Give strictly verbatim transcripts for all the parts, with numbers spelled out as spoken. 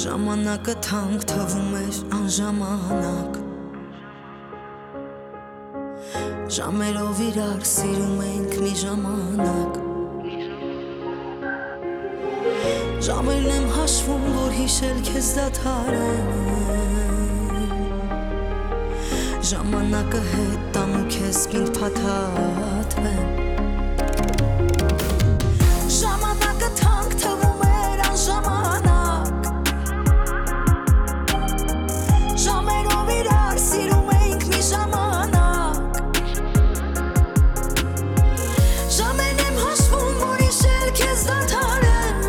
Ժամանակը թանկ թվում էր անժամանակ, ժամերով իրար սիրում ենք մի ժամանակ, ժամերն եմ հաշվում, որ հիշել քեզ դադարեմ, ժամանակը հետ տամ ու քեզ պինդ փաթաթվեմ, ժամանակը թանկ թվում էր անժամանակ, ժամերով իրար սիրում ենք մի ժամանակ, ժամերն եմ հաշվում, որ հիշել քեզ դադարեմ,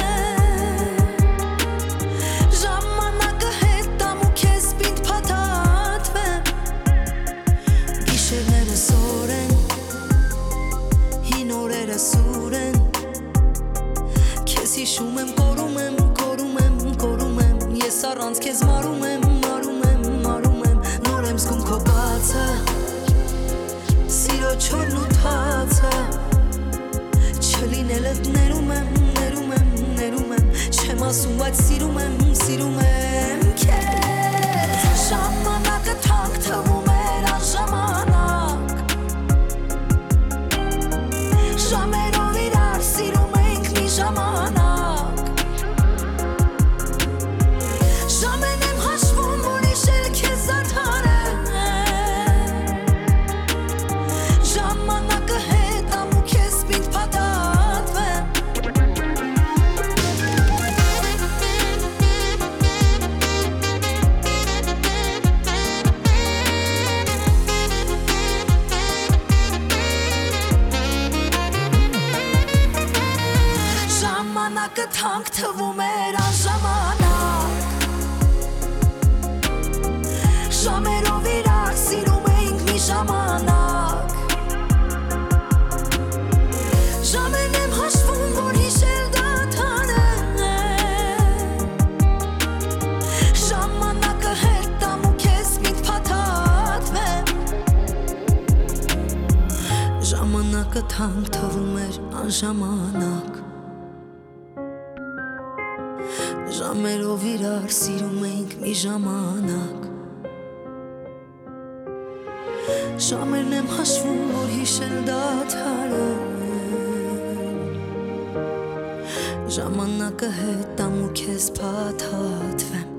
ժամանակը հետ տամ ու քեզ պինդ փաթաթվեմ, գիշերները զոր են, հին օրերը սուր են, քեզ հիշում եմ, կորում եմ, կորում եմ, կորում եմ, ես առանց քեզ մարում եմ, մարում եմ, մարում եմ, նոր եմ զգում քո բացը, սիրո չորն ու թացը, չլինելդ ներում եմ, ներում եմ, ներում եմ, չեմ ասում, բայց սիրում եմ, սիրում եմ քեզ, ժամանակը թանկ թվում էր անժամանակ, ժամերով իրար սիրում ենք մի ժամանակ, ժամերն եմ հաշվում, որ հիշել քեզ դադարեմ, ժամանակը հետ տամ ու քեզ պինդ փաթաթվեմ, ժամանակը թանկ թվում էր անժամանակ, ժամերով իրար սիրում ենք մի ժամանակ, ժամերն եմ հաշվում, որ հիշել դադարեմ, ժամանակը հետ տամ ու քեզ պինդ փաթաթվեմ, ժամանակը թանկ թվում էր անժամանակ, ժամերով իրար սիրում ենք մի ժամանակ, ժամերն եմ հաշվում, որ հիշել դադարեմ, ժամանակը հետ տամ ու քեզ փաթաթվեմ,